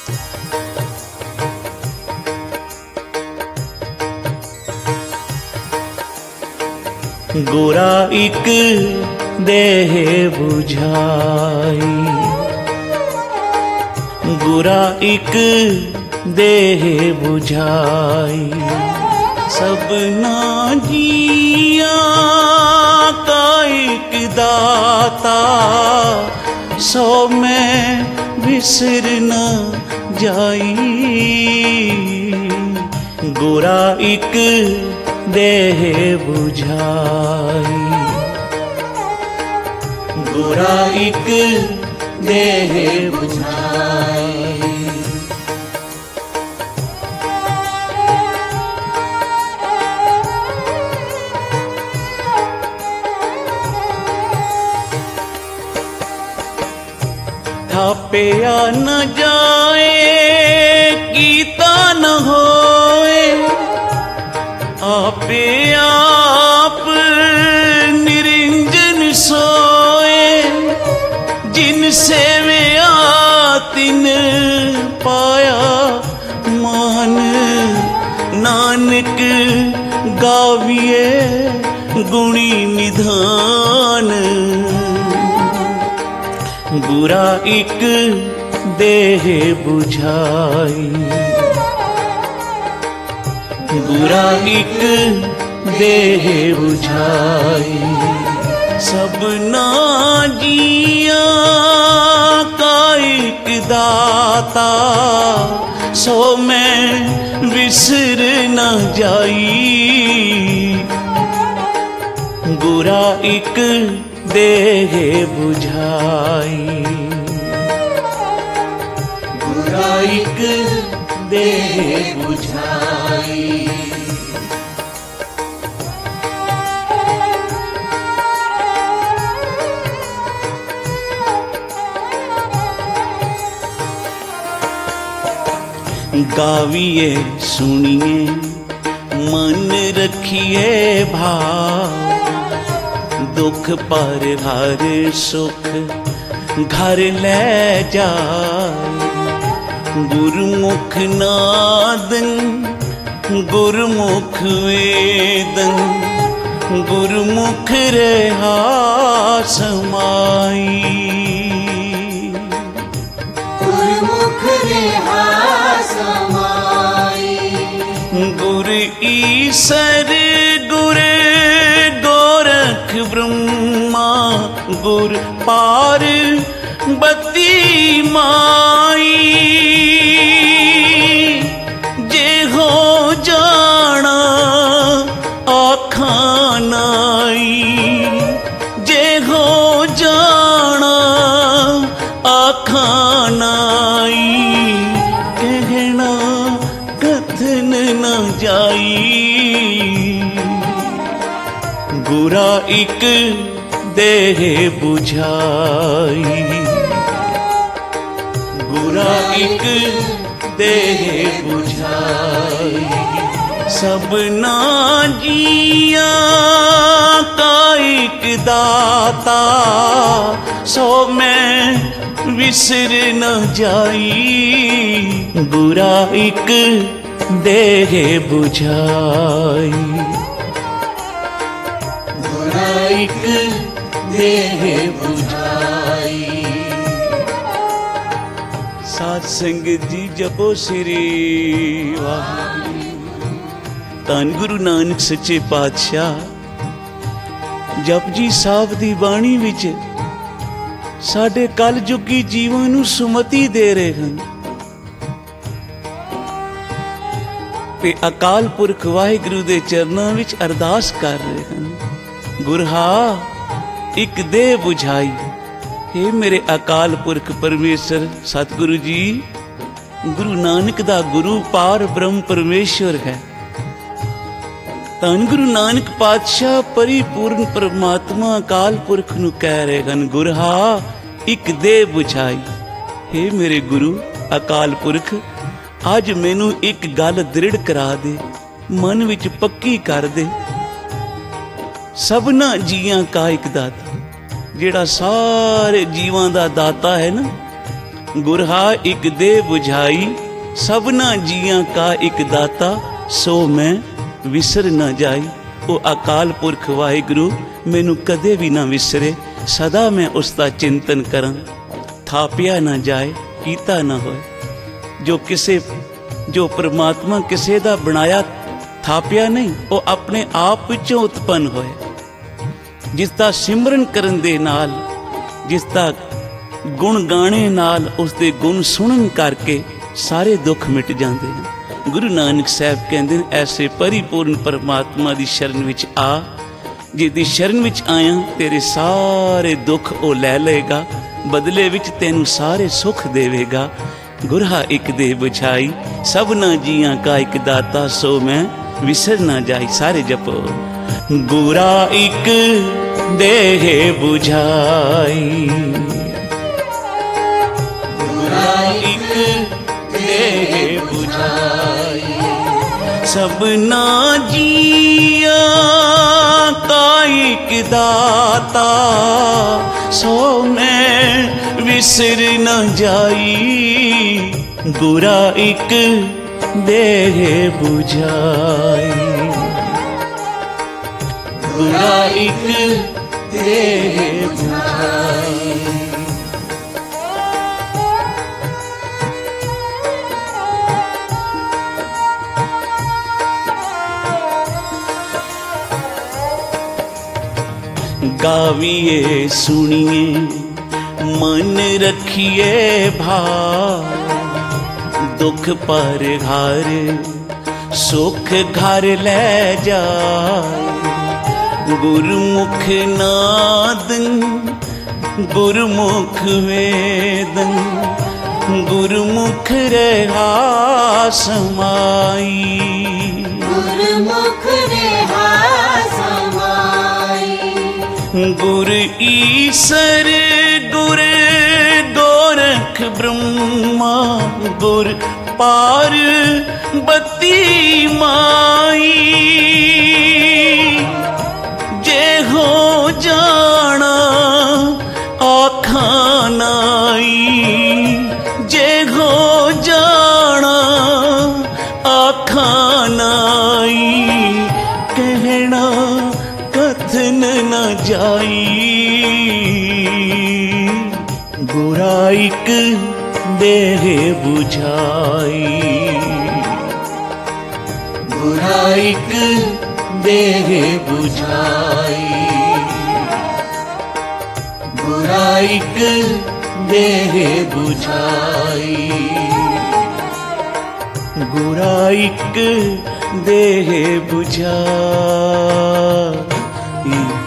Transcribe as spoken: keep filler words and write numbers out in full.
गोरा एक देह बुझाई, गोरा एक देह बुझाई, सबना जिया का एक दाता, सौ में बिसर न जाई। गोरा एक देह बुझाई, गोरा एक देह बुझाई। थापिया न जाए कीता न होए, आपे आप निरंजन सोए, जिन सेवया तिन पाया मान। नानक गाविए गुणी निधान, गोरा एक देह बुझाई, गोरा एक देह बुझाई, सबना जिया का एक दाता, सो मैं बिसर न जाई। गोरा एक देह बुझाई, गोरा एक देह बुझाई। गाविए सुनिए मन रखिए भाव, दुख पर हर सुख घर ले जाए। गुरमुख नादन गुरमुख वेदन, गुरमुख रहा समाई। गुरमुख रहा समाई, गुर ईसर गुर गोरख ब्रह्मा, गुर पार्वती माई। जे हो जाना आखा नाई, जे हो जाना आखा नाई। कहना कथन न जाई, गोरा एक देह बुझाई, गोरा एक देह बुझाई। सबना जिया का एक दाता, सो मैं बिसर न जाई। गोरा एक देह बुझाई, गोरा एक देह बुझाई। साध संगत जी जपो श्री वाहिगुरू। धन गुरु नानक सच्चे पातशाह जप जी साहब दी बाणी विच साडे कल जुगी जीवन नूं सुमति दे रहे हैं ते अकाल पुरख वाहिगुरू दे चरनां विच अरदास कर रहे हैं। गुरहा एक दे बुझाई, हे मेरे अकाल पुरख परमेश्वर सतगुरु जी। गुरु नानक दा गुरु पार ब्रह्म परमेश्वर है। धन गुरु नानक पातशाह परिपूर्ण परमात्मा अकाल पुरख नूं कह रहे हैं, गुरहा एक दे बुझाई। हे मेरे गुरु अकाल पुरख, अज मैनू एक गल दृढ़ करा दे, मन विच पक्की कर दे। सबना जियां का एक दाता, जेड़ा सारे जीवां दा दाता है ना, गुरहा इक दे बुझाई, सबना जियां का इक दाता, सो मैं विसर ना जाई। ओ अकाल पुरख वाहिगुरु मैनू कदे भी ना विसरे, सदा मैं उसका चिंतन करा, थापिया ना जाए कीता ना होए। जो किसे जो परमात्मा किसे दा बनाया थापिया नहीं, वो अपने आप विचों उत्पन्न होए। जिसका सिमरन करन दे नाल, जिसका गुण गाने नाल, उसके गुण सुनन करके सारे दुख मिट जाते हैं। गुरु नानक साहब कहते हैं ऐसे परिपूर्ण परमात्मा की शरण विच आ, जिहदी शरण विच आया तेरे सारे दुख वो लै लेगा, बदले विच तेनू सारे सुख देवेगा। गुरहा इक दे बुझाई, सबना जियां का इक दाता, सो मैं विसर ना जाई। सारे जपो। गुरा इक देह बुझाई, गुरा इक देह बुझाई, सबना जिया का इक दाता, सो मैं विसर न जाई। गुरा इक देह बुझाई, गुरा इक देह बुझाई। गाविए सुनिए मन रखिए भार, दुख पर घर सुख घर ले जाए। गुरुमुख नादन गुरुमुख वेदन, गुरुमुख रहा समाई। गुरुमुख रहा समाई। गुर ईसर गुर गोरख ब्रह्मा, गुर पार्वती माई। जे हो जाना आखा नाई, जे हो जाना आखा नाई। कहना कथन न जाई, गुरा इक देह बुझाई। गुरा इक देह बुझाई, गुरा इक देह बुझाई। गुरा इक देह बुझाई।